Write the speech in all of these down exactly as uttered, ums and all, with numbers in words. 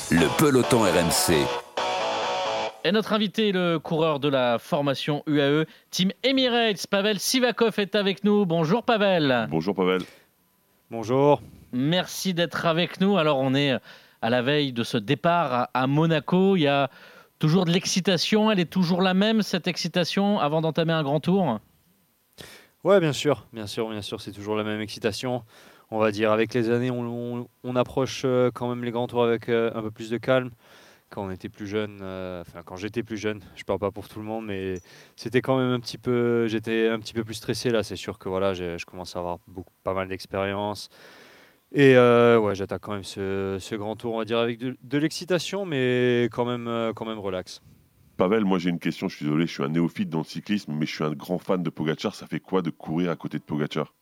Le peloton R M C. Et notre invité, le coureur de la formation U A E, Team Emirates, Pavel Sivakov est avec nous. Bonjour Pavel. Bonjour Pavel. Bonjour. Merci d'être avec nous. Alors on est à la veille de ce départ à, à Monaco. Il y a toujours de l'excitation. Elle est toujours la même, cette excitation, avant d'entamer un grand tour? Ouais, bien sûr, bien sûr, bien sûr, c'est toujours la même excitation. On va dire, avec les années, on, on- on approche euh, quand même les grands tours avec euh, un peu plus de calme. Quand on était plus jeune, euh, enfin quand j'étais plus jeune, je parle pas pour tout le monde, mais c'était quand même un petit peu, j'étais un petit peu plus stressé là. C'est sûr que voilà, j'ai- je commence à avoir beaucoup, pas mal d'expérience. Et euh, ouais, j'attaque quand même ce, ce grand tour, on va dire, avec de, de l'excitation, mais quand même, euh, quand même relax. Pavel, moi j'ai une question, je suis désolé, je suis un néophyte dans le cyclisme, mais je suis un grand fan de Pogacar. Ça fait quoi de courir à côté de Pogacar?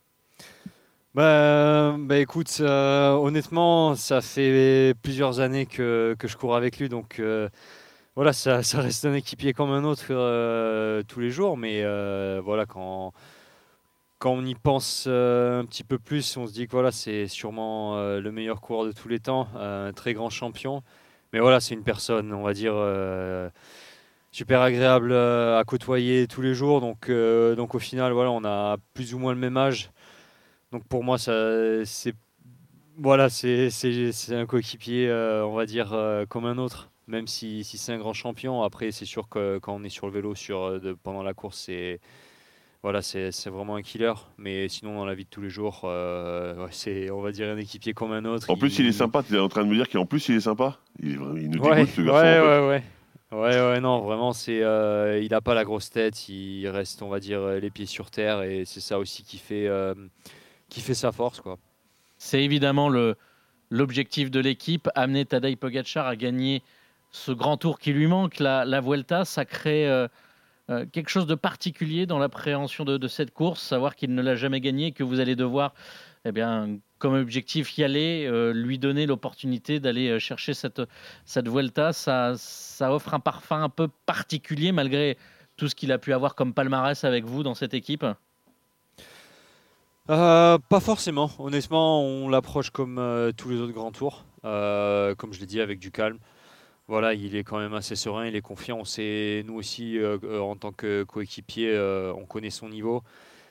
Bah, bah écoute, euh, honnêtement, ça fait plusieurs années que, que je cours avec lui, donc euh, voilà, ça, ça reste un équipier comme un autre euh, tous les jours, mais euh, voilà, quand, quand on y pense euh, un petit peu plus, on se dit que voilà, c'est sûrement euh, le meilleur coureur de tous les temps, un très grand champion, mais voilà, c'est une personne, on va dire, euh, super agréable euh, à côtoyer tous les jours, donc, euh, donc au final, voilà, on a plus ou moins le même âge. Donc pour moi, ça, c'est voilà, c'est c'est- c'est un coéquipier, euh, on va dire, euh, comme un autre, même si, si c'est un grand champion. Après, c'est sûr que quand on est sur le vélo sur, euh, de- pendant la course, c'est voilà, c'est c'est vraiment un killer. Mais sinon, dans la vie de tous les jours, euh, ouais, c'est, on va dire, un équipier comme un autre. En plus il est Il... sympa, tu es en train de me dire qu'en plus il est sympa? Il, est vraiment- il nous Ouais, dégoûte ce ouais, garçon en fait. ouais, ouais. Ouais, ouais, non, vraiment, c'est, euh, il n'a pas la grosse tête, il reste, on va dire, euh, les pieds sur terre, et c'est ça aussi qui fait, euh, qui fait sa force, quoi. C'est évidemment le, l'objectif de l'équipe, amener Tadej Pogacar à gagner ce grand tour qui lui manque, la, la Vuelta. Ça crée euh, euh, quelque chose de particulier dans l'appréhension de, de cette course, savoir qu'il ne l'a jamais gagnée et que vous allez devoir, eh bien, comme objectif y aller, euh, lui donner l'opportunité d'aller euh, chercher cette, cette Vuelta. Ça, ça offre un parfum un peu particulier malgré tout ce qu'il a pu avoir comme palmarès avec vous dans cette équipe. Euh, pas forcément. Honnêtement, on l'approche comme euh, tous les autres grands tours. Euh, comme je l'ai dit, avec du calme. Voilà, il est quand même assez serein, il est confiant. On sait, nous aussi, euh, euh, en tant que coéquipier, euh, on connaît son niveau.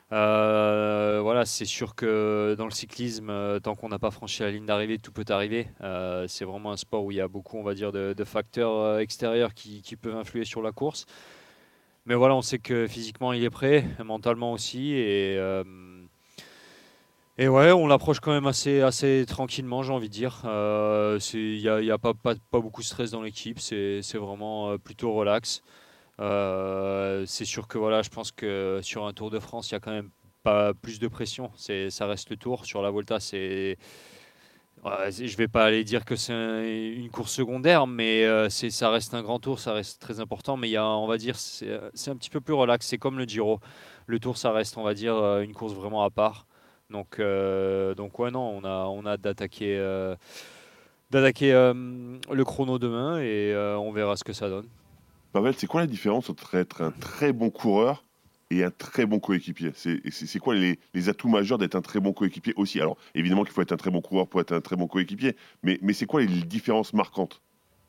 Euh, voilà, c'est sûr que dans le cyclisme, euh, tant qu'on n'a pas franchi la ligne d'arrivée, tout peut arriver. Euh, c'est vraiment un sport où il y a beaucoup, on va dire, de, de facteurs euh, extérieurs qui, qui peuvent influer sur la course. Mais voilà, on sait que physiquement, il est prêt, mentalement aussi, et euh, et ouais, on l'approche quand même assez, assez tranquillement, j'ai envie de dire. Euh, c'est- Il n'y a, il y a pas, pas, pas beaucoup de stress dans l'équipe, c'est c'est vraiment euh, plutôt relax. Euh, c'est sûr que voilà, je pense que sur un Tour de France, il y a quand même pas plus de pression. C'est, ça reste le Tour. Sur la Volta, c'est, ouais, c'est- je vais pas aller dire que c'est un- une course secondaire, mais euh, c'est, ça reste un grand Tour, ça reste très important. Mais il y a, on va dire, c'est c'est un petit peu plus relax. C'est comme le Giro. Le Tour, ça reste, on va dire, euh, une course vraiment à part. Donc, euh, donc ouais, non, on a, on a hâte d'attaquer, euh, d'attaquer euh, le chrono demain et euh, on verra ce que ça donne. Pavel, c'est quoi la différence entre être un très bon coureur et un très bon coéquipier? C'est c'est- c'est quoi les, les atouts majeurs d'être un très bon coéquipier aussi? Alors évidemment qu'il faut être un très bon coureur pour être un très bon coéquipier, mais, mais c'est quoi les différences marquantes?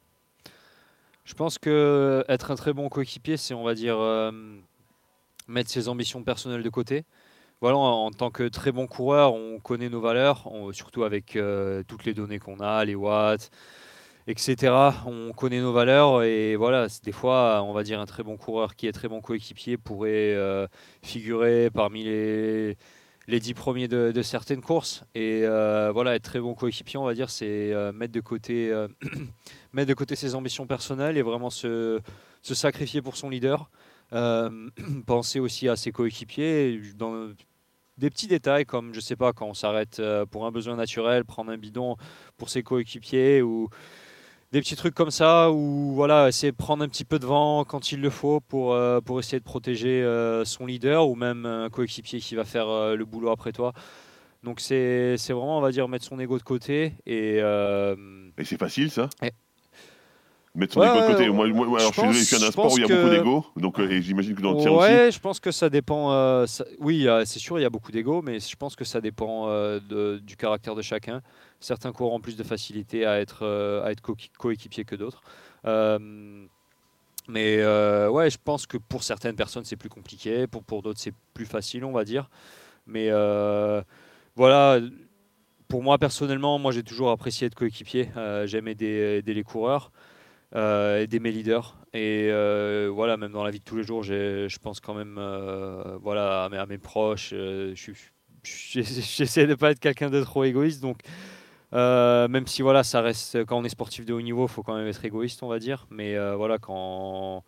Je pense que être un très bon coéquipier, c'est, on va dire, euh, mettre ses ambitions personnelles de côté. Voilà, en, en tant que très bon coureur, on connaît nos valeurs, on- surtout avec euh, toutes les données qu'on a, les watts, et cetera. On connaît nos valeurs et voilà, c'est- des fois, on va dire un très bon coureur qui est très bon coéquipier pourrait euh, figurer parmi les, les dix premiers de, de certaines courses. Et euh, voilà, être très bon coéquipier, on va dire, c'est euh, mettre de côté, euh, mettre de côté ses ambitions personnelles et vraiment se, se sacrifier pour son leader. Euh, penser aussi à ses coéquipiers dans des petits détails comme, je sais pas, quand on s'arrête euh, pour un besoin naturel, prendre un bidon pour ses coéquipiers ou des petits trucs comme ça, ou voilà, essayer de prendre un petit peu de vent quand il le faut pour, euh, pour essayer de protéger euh, son leader ou même un coéquipier qui va faire euh, le boulot après toi. Donc c'est c'est vraiment, on va dire, mettre son ego de côté et, euh, Et c'est facile ça? et- mettre son Ouais, ego de côté. ouais, Moi, moi, moi, je alors, je suis désolé, je pense, suis dans un je sport où pense il y a beaucoup que d'ego, donc euh, et j'imagine que dans le tien aussi. ouais, je pense que ça dépend. euh, ça- Oui, euh, c'est sûr, il y a beaucoup d'ego, mais je pense que ça dépend euh, de- du caractère de chacun. Certains coureurs ont plus de facilité à être, euh, à être co- coéquipier que d'autres. Euh, mais euh, ouais, je pense que pour certaines personnes, c'est plus compliqué. Pour, pour d'autres, c'est plus facile, on va dire. Mais euh, voilà, pour moi, personnellement, moi, j'ai toujours apprécié être coéquipier. Euh, J'aime aider, aider les coureurs, euh, aider mes leaders. Et euh, voilà, même dans la vie de tous les jours, j'ai- je pense quand même euh, voilà, à mes, à mes proches. euh, je suis- je- J'essaie de pas être quelqu'un de trop égoïste. Donc, euh, même si voilà, ça reste, quand on est sportif de haut niveau, il faut quand même être égoïste, on va dire. Mais euh, voilà, quand,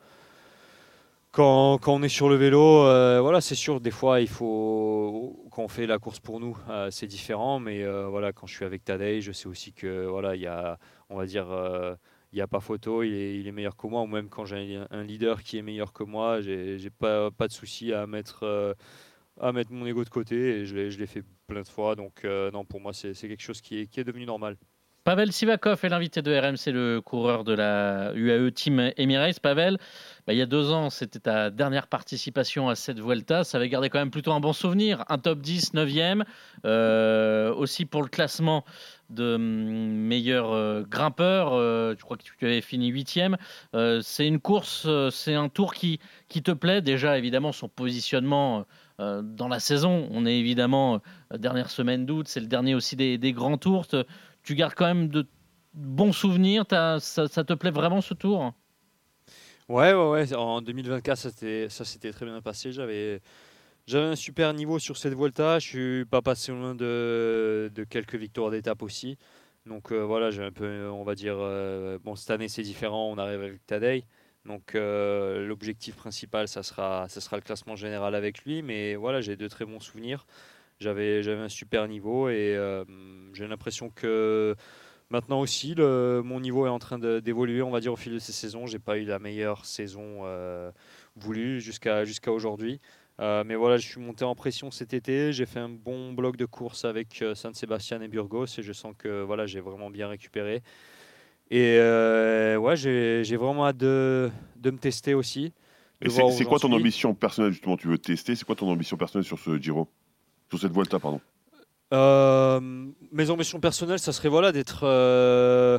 quand, quand on est sur le vélo, euh, voilà, c'est sûr, des fois, il faut, quand on fait la course pour nous, euh, c'est différent. Mais euh, voilà, quand je suis avec Tadej, je sais aussi que voilà, il y a, on va dire, euh, il n'y a pas photo, il est, il est meilleur que moi. Ou même quand j'ai un un leader qui est meilleur que moi, j'ai, j'ai pas, pas de souci à mettre, euh, à mettre mon ego de côté. Et je l'ai, je l'ai fait plein de fois. Donc euh, non, pour moi, c'est, c'est quelque chose qui est, qui est devenu normal. Pavel Sivakov est l'invité de R M C, le coureur de la U A E Team Emirates. Pavel, bah, il y a deux ans, c'était ta dernière participation à cette Vuelta. Ça avait gardé quand même plutôt un bon souvenir. Un top dix, neuvième. Euh, aussi pour le classement de hum, meilleur euh, grimpeur. Euh, je crois que tu avais fini huitième. Euh, c'est une course, euh, c'est un tour qui, qui te plaît. Déjà, évidemment, son positionnement euh, dans la saison. On est évidemment euh, dernière semaine d'août. C'est le dernier aussi des, des grands tours. Te- tu gardes quand même de bons souvenirs. T'as- ça, ça te plaît vraiment ce tour? Ouais, ouais, ouais. En deux mille vingt-quatre, ça s'était, ça s'était très bien passé. J'avais, j'avais un super niveau sur cette Volta. Je suis pas passé loin de, de quelques victoires d'étape aussi. Donc euh, voilà, j'ai un peu, on va dire, euh, bon, cette année c'est différent. On arrive avec Tadej. Donc euh, l'objectif principal, ça sera, ça sera le classement général avec lui. Mais voilà, j'ai de très bons souvenirs. J'avais, j'avais un super niveau et euh, j'ai l'impression que maintenant aussi, le, mon niveau est en train de- d'évoluer, on va dire, au fil de ces saisons. J'ai pas eu la meilleure saison euh, voulue jusqu'à jusqu'à aujourd'hui. Euh, mais voilà, je suis monté en pression cet été. J'ai fait un bon bloc de course avec euh, San Sebastian et Burgos et je sens que voilà, j'ai vraiment bien récupéré. Et euh, ouais, j'ai j'ai vraiment hâte de, de me tester aussi, Et de c'est voir où c'est j'en quoi ton suis. ambition personnelle, justement, tu veux tester? C'est quoi ton ambition personnelle sur ce Giro? Sur cette Vuelta, pardon. Euh, mes ambitions personnelles, ça serait voilà d'être euh,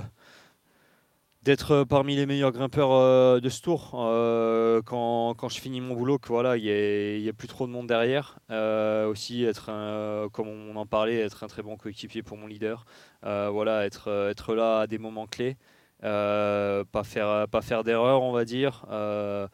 d'être euh, parmi les meilleurs grimpeurs euh, de ce tour. Euh, quand, quand je finis mon boulot, que voilà, il n'y ait, il y ait plus trop de monde derrière. Euh, aussi être un, comme on en parlait, être un très bon coéquipier pour mon leader. Euh, voilà, être, euh, être là à des moments clés. Euh, pas faire, pas faire d'erreur, on va dire. Euh,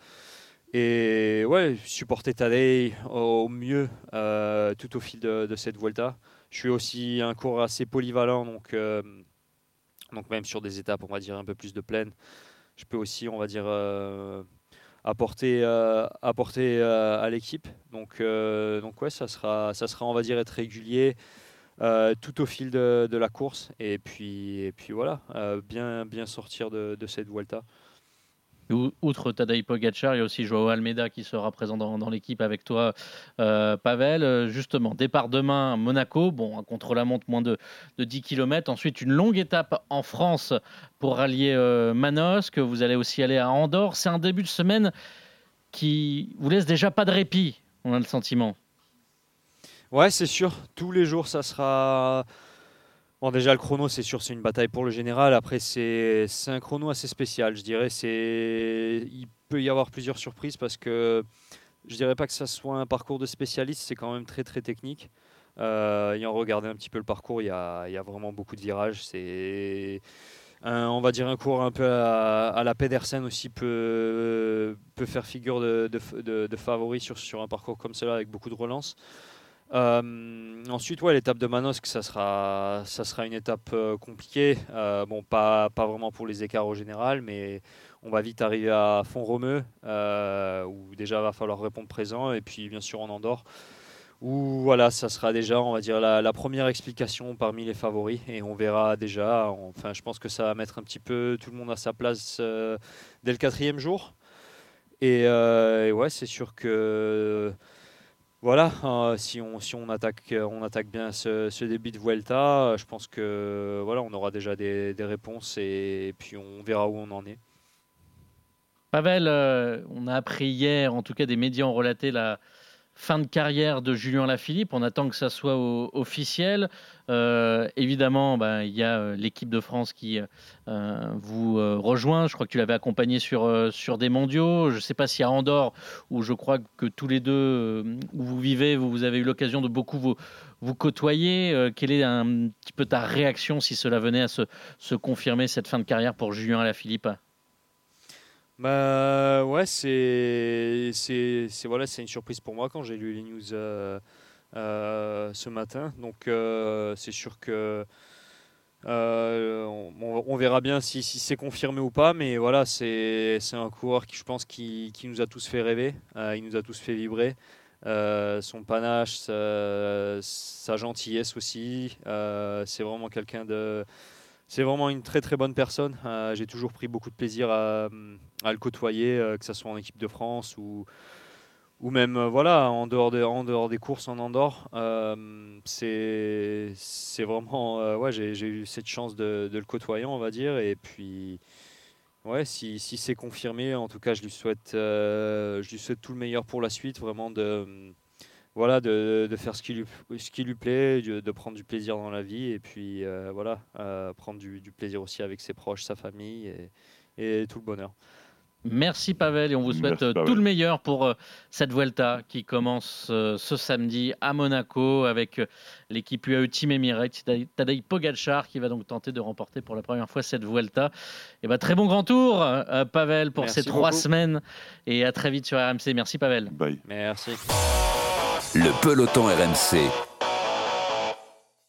et ouais, supporter Tadej au mieux euh, tout au fil de, de cette Vuelta. Je suis aussi un coureur assez polyvalent, donc euh, donc même sur des étapes, on va dire un peu plus de plaine, je peux aussi, on va dire, euh, apporter, euh, apporter euh, à l'équipe. Donc, euh, donc ouais, ça sera, ça sera, on va dire, être régulier euh, tout au fil de, de la course. Et puis, et puis voilà, euh, bien, bien sortir de, de cette Vuelta. Ou- Outre Tadej Pogacar, il y a aussi Joao Almeida qui sera présent dans, dans l'équipe avec toi, euh, Pavel. Euh, Justement, départ demain à Monaco, bon, un contre-la-montre moins de, de dix kilomètres. Ensuite, une longue étape en France pour rallier euh, Manosque. Vous allez aussi aller à Andorre. C'est un début de semaine qui vous laisse déjà pas de répit, on a le sentiment. Ouais, c'est sûr, tous les jours, ça sera. Bon, déjà, le chrono, c'est sûr, c'est une bataille pour le général. Après, c'est c'est un chrono assez spécial, je dirais. C'est Il peut y avoir plusieurs surprises parce que je dirais pas que ça soit un parcours de spécialiste, c'est quand même très très technique. Euh, ayant regardé un petit peu le parcours, il y a, il y a vraiment beaucoup de virages. C'est un- on va dire un cours un peu à, à la Pedersen aussi peut, peut faire figure de, de, de- de favori sur, sur un parcours comme cela avec beaucoup de relance. Euh, ensuite, ouais, l'étape de Manosque, ça sera, ça sera une étape euh, compliquée. Euh, bon, pas, pas vraiment pour les écarts au général, mais on va vite arriver à Font-Romeu, euh, où déjà va falloir répondre présent, et puis bien sûr en Andorre, où voilà, ça sera déjà, on va dire, la, la première explication parmi les favoris, et on verra déjà. Enfin, je pense que ça va mettre un petit peu tout le monde à sa place euh, dès le quatrième jour. Et, euh, et ouais, c'est sûr que voilà, euh, si on, si on attaque, euh, on attaque bien ce, ce début de Vuelta, euh, je pense que voilà, on aura déjà des, des réponses et, puis on verra où on en est. Pavel, euh, on a appris hier, en tout cas des médias ont relaté la fin de carrière de Julien Lafilippe. On attend que ça soit au- officiel. Euh, évidemment, ben, il y a euh, l'équipe de France qui euh, vous euh, rejoint. Je crois que tu l'avais accompagné sur, euh, sur des mondiaux. Je ne sais pas si à Andorre, où je crois que tous les deux, euh, où vous vivez, vous, vous avez eu l'occasion de beaucoup vous, vous côtoyer. Euh, quelle est un petit peu ta réaction si cela venait à se, se confirmer, cette fin de carrière pour Julien Lafilippe? Bah ouais, c'est c'est c'est voilà, c'est une surprise pour moi quand j'ai lu les news euh, euh, ce matin. Donc euh, c'est sûr que euh, on, on verra bien si, si c'est confirmé ou pas. Mais voilà, c'est c'est un coureur qui je pense qui, qui nous a tous fait rêver. Euh, il nous a tous fait vibrer. Euh, son panache, sa, sa gentillesse aussi. Euh, c'est vraiment quelqu'un de c'est vraiment une très très bonne personne. Euh, j'ai toujours pris beaucoup de plaisir à, à le côtoyer, euh, que ce soit en équipe de France ou, ou même euh, voilà, en, dehors de- en dehors des courses en Andorre. Euh, c'est c'est vraiment. Euh, ouais, j'ai, j'ai eu cette chance de, de le côtoyer, on va dire. Et puis, ouais, si, si c'est confirmé, en tout cas, je lui souhaite, euh, je lui souhaite tout le meilleur pour la suite, vraiment de. Voilà, de, de faire ce qui lui, ce qui lui plaît, de, de prendre du plaisir dans la vie et puis euh, voilà, euh, prendre du, du plaisir aussi avec ses proches, sa famille et, et tout le bonheur. Merci Pavel et on vous souhaite Merci euh, pas tout mal. le meilleur pour euh, cette Vuelta qui commence euh, ce samedi à Monaco avec euh, l'équipe U A E Team Emirates, Tadej Tadej Pogacar qui va donc tenter de remporter pour la première fois cette Vuelta. Et ben, très bon grand tour euh, Pavel pour ces Merci trois beaucoup. semaines et à très vite sur R M C. Merci Pavel. Bye. Merci. Le peloton R M C.